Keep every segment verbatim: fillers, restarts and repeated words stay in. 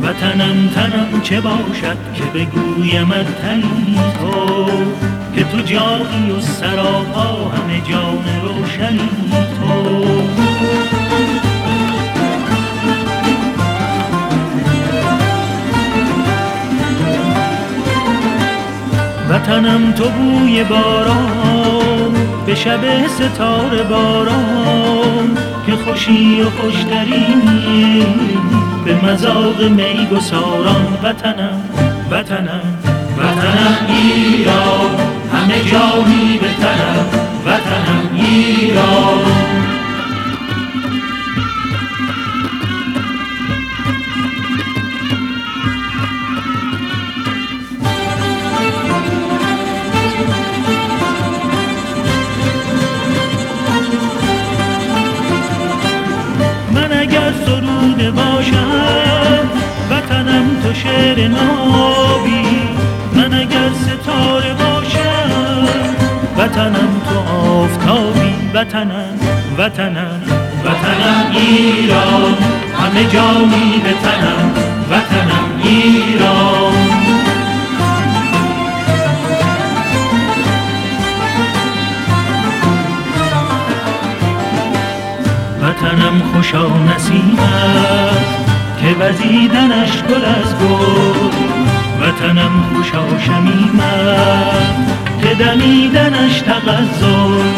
وطنم تنم چه باشد که بگویمت تنی تو، که تو جانی و سراپا همه جان روشنی تو. وطنم تو بوی باران به شب ستاره باران، که خوشی و خوشترینی به مذاق می گساران. وطنم وطنم وطنم ایران، همه جانی به تنم. وطنم ایران. سروده باشم وطنم تو شعر نابی، من اگر ستاره باشم وطنم تو آفتابی. وطنم وطنم وطنم ایران، همه جانی به تنم. وطنم ایران. وطنم خوشا نسیمت که وزیدنش گل از گل، وطنم خوشا شمیمت که دمیدنش تغزل.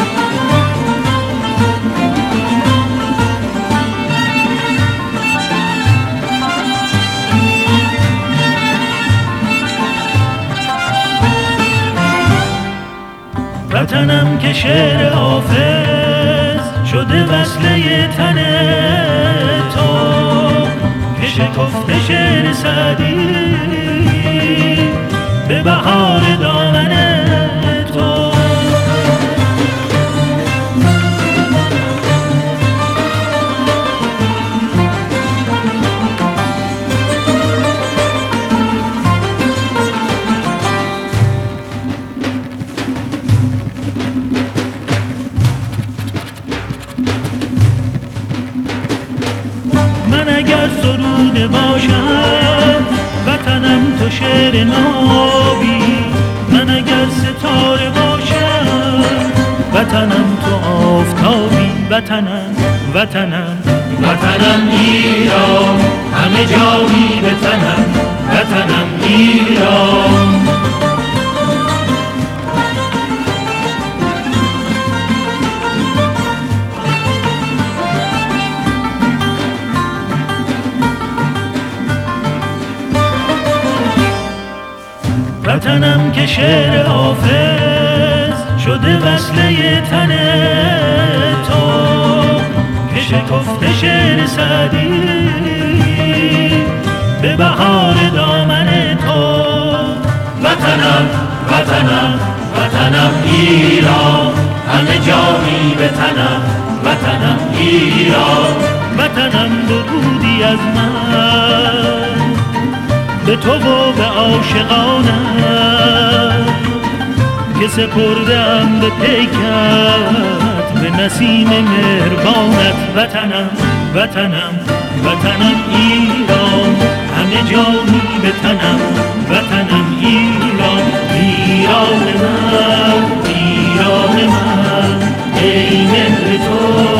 وطنم که شعر حافظ شده وصله تن تو، که شکفته شعر سعدی به بهار دامن تو. من اگر سروده باشم وطنم تو شعر نابی، من اگر ستاره باشم وطنم تو آفتابی. وطنم وطنم وطنم ایران، همه جانی به تنم. وطنم ایران. وطنم که شعر حافظ شده وصله تن تو، که شکفته شعر سعدی به بهار دامن تو. وطنم وطنم وطنم ایران، همه جانی به تنم. وطنم ایران. وطنم درودی از من به تو و به عاشقانم، که سپردم به پیکت به نسیم مهربانت. وطنم وطنم وطنم ایران، همه جانی به تنم. وطنم ایران. ایران من ایران من ای مهر تو